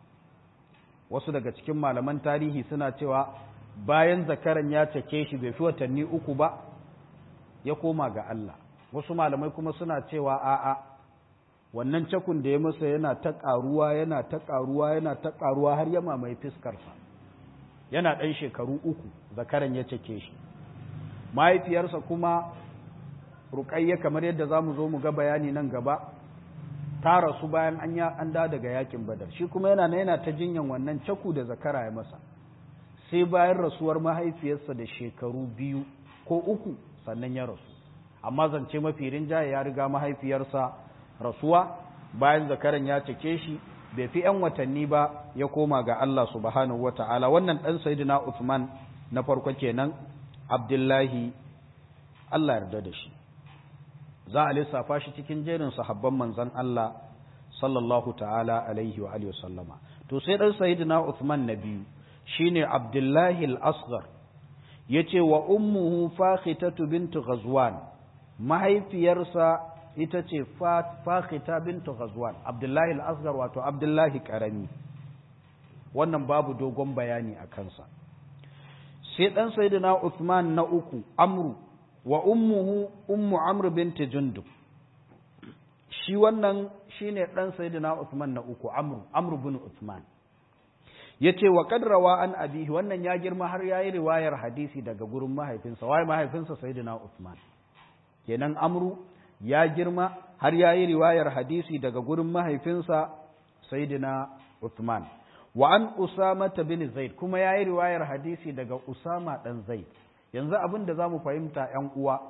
Wasu daga cikin malaman tarihi suna cewa bayan zakaran ya cake shi bai fi watanni 3 ba ya koma ga Allah. Wasu malamai kuma suna cewa a'a, wannan cakun da ya masa yana ta ƙaruwa yana ta ƙaruwa yana ta ƙaruwa har ya mamaye fiskarsa. Yana ɗan shekaru 3 zakaran ya cake shi. Mahaifiyarsa kuma Ruqayya, kamar yadda za mu zo mu ga bayani nan gaba, ta rasu bayan an da daga yakin Badar. Shi kuma yana ta jinyan wannan caku da zakara ya masa. Sai bayan rasuwar mahaifiyarsa da shekaru 2 ko 3 sannan ya rasu. Amma zance mafi rinjaye ya riga mahaifiyarsa rasuwa, bayan zakaran ya cike shi bai fi 'yan watanni ba ya koma ga Allah subhanahu wata'ala. Wannan ɗan Sayyidina Uthman na farko kenan, Abdullahi, Allah yarda da shi. Za a lissafa shi cikin jerin sahabban manzon Allah sallallahu ta'ala alaihi wa alihi sallama. To sai ɗan Sayyidina Uthman na biyu shine Abdullahi al-Asghar, yace wa ummuhu Fakhitatu bint Ghazwan, mahaifiyarsa ita ce Fakhita bint Ghazwan. Abdullahi al-Asghar wato Abdullahi karami, wannan babu dogon bayani a kansa. Sai ɗan Sayyidina Uthman na uku Amru, wa ummuhu ummu Amr bint Jundub. Shi wannan shine ɗan Sayyidina Uthman na uku, Amr bin Uthman. Yace wa qad rawa an abihi, wannan ya girma har yayi riwayar hadisi daga gurin mahaifinsa. Wai mahaifinsa Sayyidina Uthman. Kenan Amru ya girma har yayi riwayar hadisi daga gurin mahaifinsa Sayyidina Uthman. Wa an Usama bin Zaid, kuma yayi riwayar hadisi daga Usama dan Zaid. Yanzu abin da zamu fahimta ƴan uwa,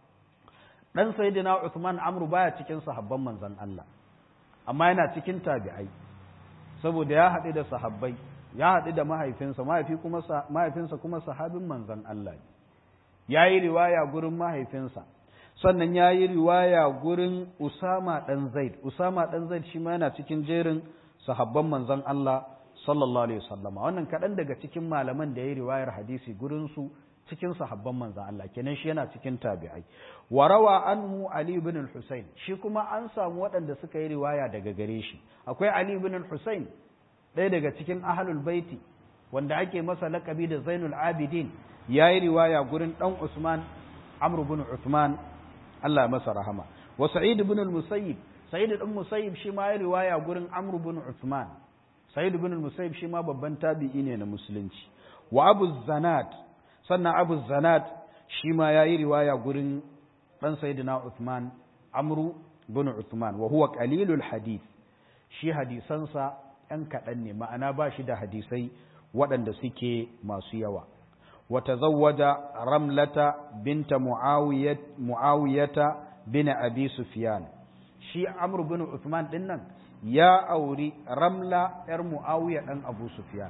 dan Sayyidina Uthman Amru baya cikin sahabban manzon Allah, amma yana cikin tabi'ai, saboda ya haɗu da sahabbai, ya haɗu da mahaifinsa kuma sahabin manzon Allah. Yayi riwaya gurin mahaifinsa, sannan yayi riwaya gurin Usama dan Zaid. Usama dan Zaid shi ma yana cikin jerin sahabban manzon Allah sallallahu alaihi wasallam. Wannan kaɗan daga cikin malaman da yayi riwayar hadisi gurin su cikin sahabban manzon Allah, kenan shi yana cikin tabi'ai. Wa rawa anhu Ali ibn al-Husayn, shi kuma an samu waɗanda suka yi riwaya daga gare shi. Akwai Ali ibn al-Husayn, ɗaya daga cikin ahlul baiti wanda ake masa laƙabi da Zainul Abidin, yayi riwaya gurin dan Usman, Amr ibn Uthman, Allah masa rahama. Wa Sa'id ibn al-Musayyib, Sa'id ibn Musayyib shi ma yayi riwaya gurin Amr ibn Uthman. Sa'id ibn al-Musayyib shi ma babban tabi'i ne na musulunci. Wa Abu Zanad, sannan Abu Zanad shi ma ya yi riwaya gurin ɗan Sayyidina Uthman, Amru bin Uthman, wa huwa qalilul hadith, shi hadisansa ‘yan kaɗan ne, ma'ana ba shi da hadisai waɗanda suke masu yawa. Wa tazawwaja Ramlata binta Mu'awiyata bin Abi Sufyan, shi Amru bin Uthman ɗin nan ya auri Ramla ‘yar Mu'awiya ɗan Abu Sufyan.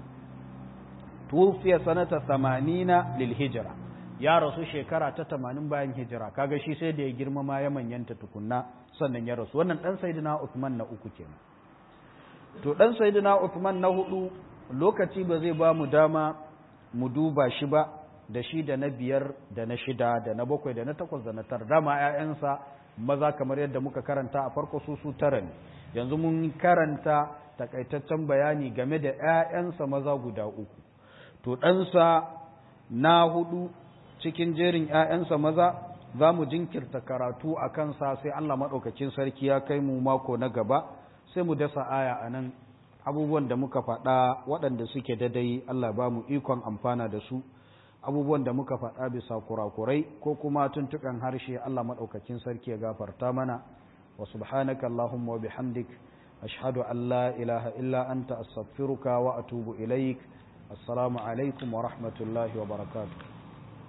Tufiya sanata 80 lil hijira, ya rasu shekara ta 80 bayan hijira. Kaga shi sai da ya girma ma ya manyanta tukunna sannan ya rasu. Wannan dan Sayyidina Uthman na uku kenan. To dan Sayyidina Uthman na hudu, lokaci ba zai ba mu dama mu duba shi ba, da shi da na 5 da na 6 da na 7 da na 8 da na 9. Dama ƴaƴansa maza kamar yadda muka karanta a farko su 9 ne. Yanzu mun karanta takaitaccen bayani game da ƴaƴansa maza guda 3. To ɗansa na 4 cikin jerin ‘ya'yansa maza, za mu jinkirta karatu a kansa sai Allah maɗaukacin sarki ya kai mu mako na gaba, sai mu dasa aya a nan. Abubuwan da muka faɗa waɗanda suke dadai Allah ba mu ikon amfana da su, abubuwan da muka faɗa bisa kurakurai ko kuma tuntukan harshe Allah maɗaukakin sarki ya gafarta mana wa subhanaka Allahumma wa bihamdik ashhadu an la ilaha illa anta astaghfiruka wa atubu ilaik assalamu alaikum wa rahmatullahi wa barakatuh